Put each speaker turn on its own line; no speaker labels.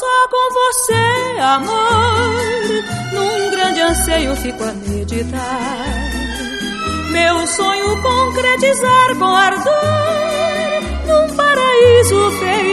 só com você, amor, num grande anseio fico a meditar. Meu sonho concretizar com ardor num paraíso feito